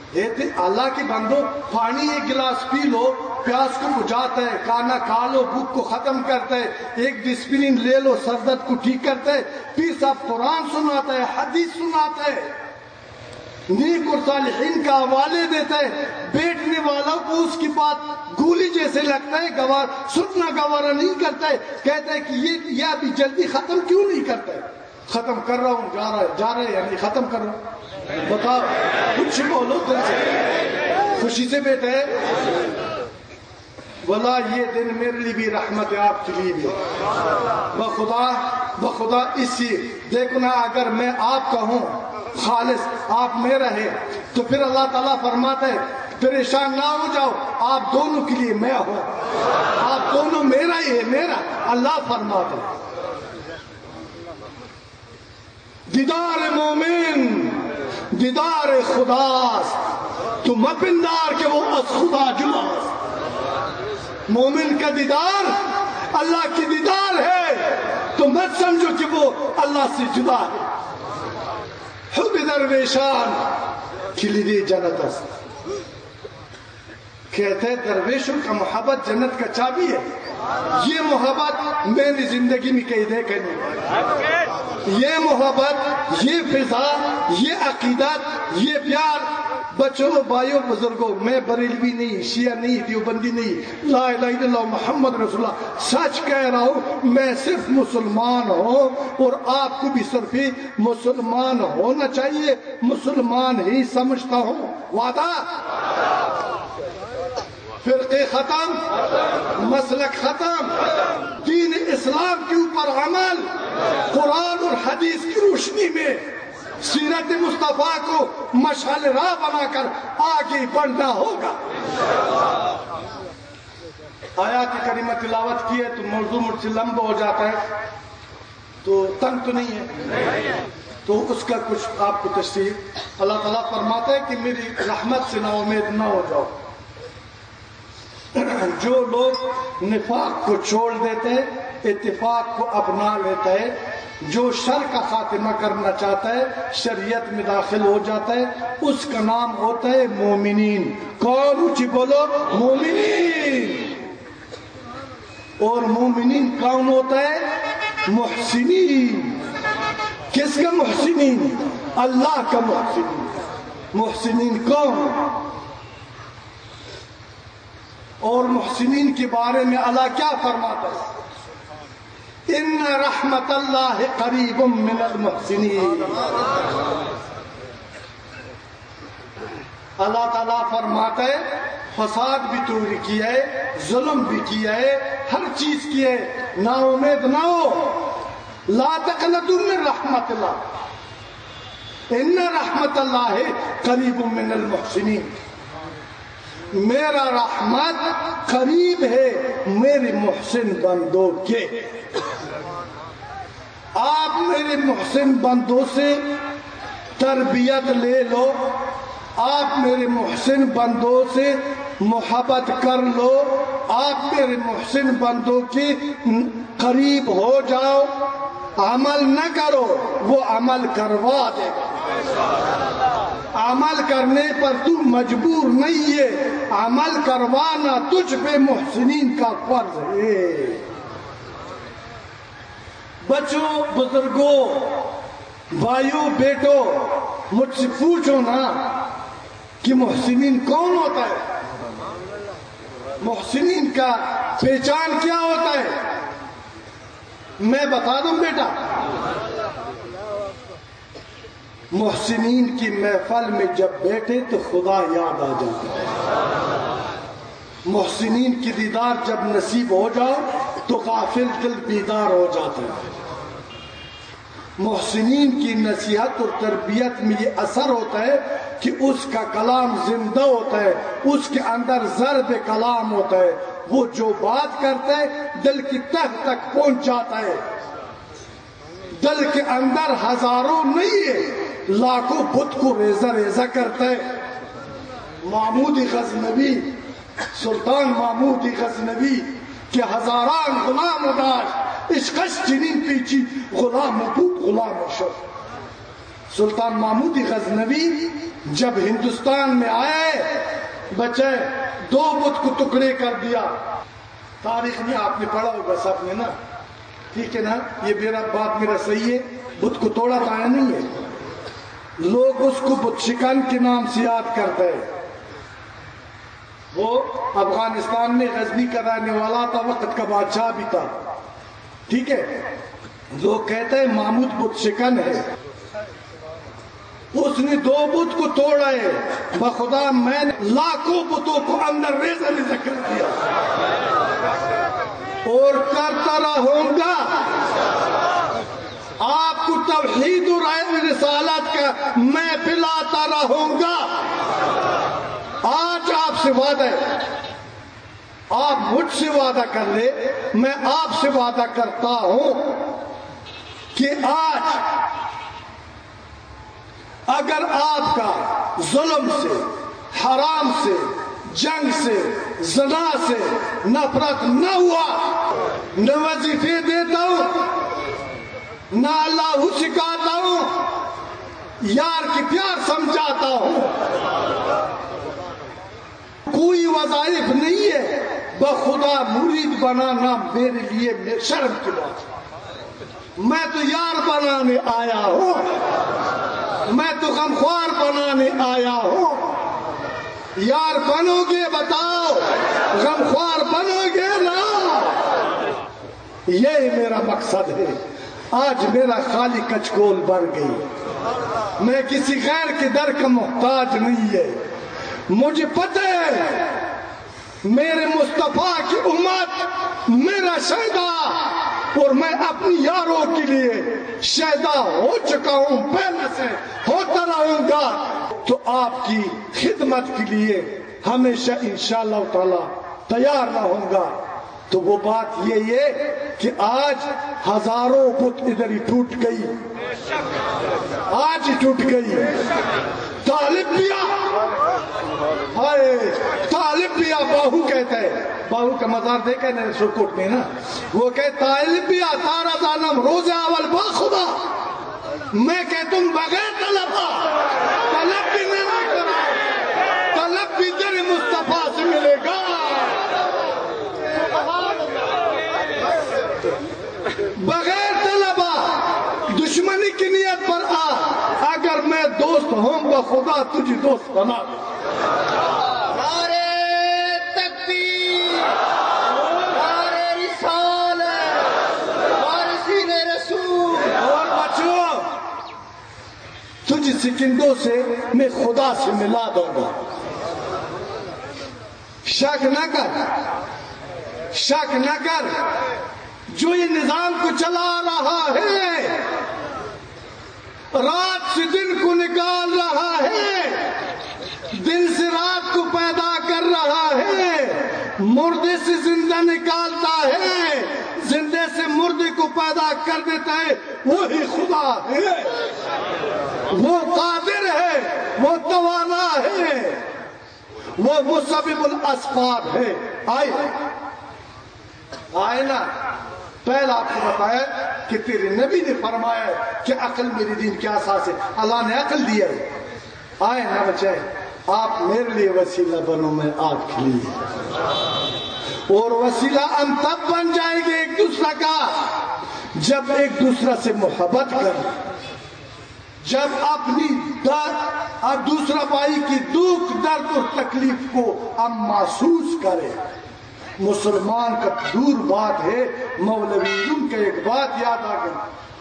اللہ کے بندو پانی ایک گلاس پی لو، پیاس کو بجھاتا ہے، کھانا کھا لو بھوک کو ختم کرتا ہے، ایک ڈسپلن لے لو سر درد کو ٹھیک کرتا ہے، پیر صاحب قرآن سناتا ہے، حدیث سناتا ہے، نیک اور صالحین کا حوالے دیتا ہے، بیٹھنے والوں کو اس کی بات گولی جیسے لگتا ہے، سننا گوارا نہیں کرتا ہے، کہتا ہے کہ یہ ابھی جلدی ختم کیوں نہیں کرتا ہے؟ ختم کر رہا ہوں، جا رہا ہے یعنی ختم کر رہا ہوں۔ بتاؤ، کچھ بولو دل سے، خوشی سے بیٹھے ہیں۔ واللہ یہ دن میرے لیے بھی رحمت ہے، آپ کے لیے بھی۔ بخدا اسی دیکھو نا، اگر میں آپ کا ہوں خالص، آپ میرا ہے، تو پھر اللہ تعالیٰ فرماتا ہے پریشان نہ ہو جاؤ، آپ دونوں کے لیے میں ہوں، آپ دونوں میرا ہی ہے، میرا اللہ فرماتا ہے۔ دیدار مومن دیدار خداست، تو مپندار کے وہ از خدا جداست۔ مومن کا دیدار اللہ کی دیدار ہے، تو مت سمجھو کہ وہ اللہ سے جدا ہے۔ حب درویشان کلیدی جنت است، کہتے ہیں درویشوں کا محبت جنت کا چابی ہے۔ یہ محبت میں نے زندگی میں کہیں دیکھا نہیں، یہ محبت، یہ فضا، یہ عقیدت، یہ پیار۔ بچوں بھائیوں بزرگوں، میں بریلوی نہیں، شیعہ نہیں، دیوبندی نہیں، لا الہ الا اللہ محمد رسول اللہ، سچ کہہ رہا ہوں، میں صرف مسلمان ہوں، اور آپ کو بھی صرف مسلمان ہونا چاہیے، مسلمان ہی سمجھتا ہوں۔ وعدہ؟ فرقے ختم، مسلک ختم، دین اسلام کے اوپر عمل، قرآن اور حدیث کی روشنی میں سیرت مصطفیٰ کو مشعل راہ بنا کر آگے بڑھنا ہوگا۔ آیات کریمہ تلاوت کی ہے تو موضوع مجھ سے لمبا ہو جاتا ہے، تو تنگ تو نہیں ہے، تو اس کا کچھ آپ کو تشریح۔ اللہ تعالیٰ فرماتا ہے کہ میری رحمت سے نا امید نہ ہو جاؤ۔ جو لوگ نفاق کو چھوڑ دیتے ہیں، اتفاق کو اپنا لیتا ہے، جو شر کا خاتمہ کرنا چاہتا ہے، شریعت میں داخل ہو جاتا ہے، اس کا نام ہوتا ہے مومنین۔ کون؟ اونچی بولو، مومنین۔ اور مومنین کون ہوتا ہے؟ محسنین۔ کس کا محسنین؟ اللہ کا محسنین۔ محسنین کون؟ اور محسنین کے بارے میں اللہ کیا فرماتا ہے؟ ان رحمت اللہ قریب من المحسنین۔ اللہ تعالیٰ فرماتا ہے فساد بھی تو کیا ہے، ظلم بھی کیا ہے، ہر چیز کی ہے، نا امید نہ ہو، لا تقنطوا من رحمت اللہ، ان رحمت اللہ قریب من المحسنین۔ میرا رحمت قریب ہے میرے محسن بندوں کے۔ آپ میرے محسن بندوں سے تربیت لے لو، آپ میرے محسن بندوں سے محبت کر لو، آپ میرے محسن بندوں کے قریب ہو جاؤ، عمل نہ کرو وہ عمل کروا دے گا۔ عمل کرنے پر تو مجبور نہیں ہے، عمل کروانا تجھ پہ محسنین کا فرض ہے۔ بچوں، بزرگوں، بھائیوں، بیٹوں، مجھ سے پوچھو نا کہ محسنین کون ہوتا ہے؟ محسنین کا پہچان کیا ہوتا ہے؟ میں بتا دوں بیٹا، محسنین کی محفل میں جب بیٹھے تو خدا یاد آ جاتا ہے۔ محسنین کی دیدار جب نصیب ہو جاؤ تو غافل دل بیدار ہو جاتا ہے۔ محسنین کی نصیحت اور تربیت میں یہ اثر ہوتا ہے کہ اس کا کلام زندہ ہوتا ہے، اس کے اندر ضرب کلام ہوتا ہے، وہ جو بات کرتا ہے دل کی تہ تک پہنچ جاتا ہے۔ دل کے اندر ہزاروں نہیں ہے، لاکھوں بت کو ریزہ ریزہ کرتا ہے۔ محمود غزنوی، سلطان محمود غزنوی کہ ہزاران غلام اداش عشقش جنین پیچی غلام بود غلام شد۔ سلطان محمود غزنوی جب ہندوستان میں آئے بچے 2 بت کو ٹکڑے کر دیا. تاریخ میں آپ نے پڑھا ہوگا سب نے نا, ٹھیک ہے نا, یہ بات میرا صحیح ہے. بت کو توڑا تو آیا نہیں ہے, لوگ اس کو بت شکن کے نام سے یاد کرتے ہیں. وہ افغانستان میں غزنی کا رہنے والا تھا, وقت کا بادشاہ بھی تھا, ٹھیک ہے. لوگ کہتے ہیں محمود بت شکن ہے. اس نے 2 بت کو توڑا ہے. بخدا میں نے لاکھوں بتوں کو اندر ریزہ کر دیا اور کرتا رہوں گا. آپ کو توحید و رسالت کا میں پلاتا رہوں گا. آج آپ سے وعدہ ہے, آپ مجھ سے وعدہ کر لے, میں آپ سے وعدہ کرتا ہوں کہ آج اگر آپ کا ظلم سے, حرام سے, جنگ سے, زنا سے نفرت نہ ہوا, نہ وظیفے دیتا ہوں, نہ اللہ سکھاتا ہوں, یار کی پیار سمجھاتا ہوں, کوئی وظائف نہیں ہے, بخدا مرید بنانا میرے لیے شرم کی بات ہے. میں تو یار بنانے آیا ہوں, میں تو غمخوار بنانے آیا ہوں. یار بنو گے بتاؤ, غمخوار بنو گے نا, یہی میرا مقصد ہے. آج میرا خالی کچکول بھر گئی, میں کسی غیر کے در کا محتاج نہیں ہے. مجھے پتہ ہے میرے مصطفیٰ کی امت میرا شہدا, اور میں اپنی یاروں کے لیے شہدا ہو چکا ہوں, پہلے سے ہوتا رہوں گا. تو آپ کی خدمت کے لیے ہمیشہ انشاءاللہ تعالی تیار رہوں گا. تو وہ بات یہ ہے کہ آج ہزاروں بت ادھر ہی ٹوٹ گئی, آج ہی ٹوٹ گئی. طالب بیا, طالب بیا باہو کہتا ہے, باہو کا مزار دیکھا نا سرکوٹ میں نا, وہ کہتا طالب بیا تارا دانم روز اول با خدا, میں کہتا ہوں بغیر طلبا, طلب بھی نہیں کرا, طلب بھی تیرے مصطفیٰ سے ملے گا. بغیر طلبا دشمنی کی نیت پر آ, اگر میں دوست ہوں بخدا تجھے دوست بنا. نعرے تکبیر, نعرے رسالت, وارثین رسول. اور بچوں, تجھ سکندوں سے میں خدا سے ملا دوں گا. شک نہ کر, شک نہ کر. جو یہ نظام کو چلا رہا ہے, رات سے دن کو نکال رہا ہے, دن سے رات کو پیدا کر رہا ہے, مردے سے زندہ نکالتا ہے, زندے سے مردے کو پیدا کر دیتا ہے, وہی خدا ہے. وہ قادر ہے, وہ توانا ہے, وہ مسبب الاسباب ہے. آئے نا, پہلا آپ کو بتایا کہ تیرے نبی نے فرمایا کہ عقل میری دین کے اساس ہے, اللہ نے عقل دیا ہے. آئے نا بچے, آپ میرے لیے وسیلہ بنو, میں آپ کے لیے, اور وسیلہ ہم تب بن جائیں گے ایک دوسرے کا جب ایک دوسرے سے محبت کریں, جب اپنی دوسرا بھائی کی دکھ درد اور تکلیف کو ہم محسوس کریں. مسلمان کا دور بات ہے, مولویوں کا ایک بات یاد آ گئی,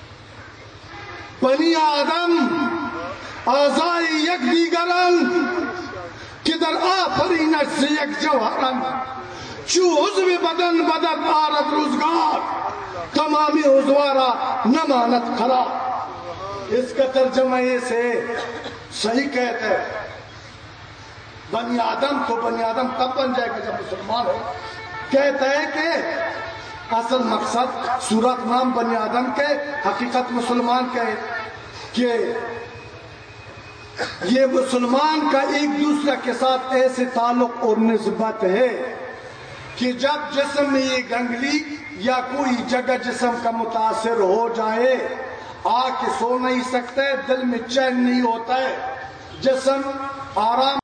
بنی آدم اعضائی یک دیگرن کدر آفرینش سے یک جوہرن, چو عضو بدن بدن آرد روزگار, تمامی عضوارا نمانت خرا. اس کا ترجمہ یہ سے صحیح کہتا ہے, بنی آدم تو بنی آدم تب بن جائے گا جب مسلمان ہو. کہتا ہے کہ اصل مقصد سورت نام بنی آدم کے, حقیقت مسلمان کے, کہ یہ مسلمان کا ایک دوسرے کے ساتھ ایسے تعلق اور نسبت ہے کہ جب جسم میں یہ گنگلی یا کوئی جگہ جسم کا متاثر ہو جائے, آ کے سو نہیں سکتے، دل میں چین نہیں ہوتا ہے، جسم آرام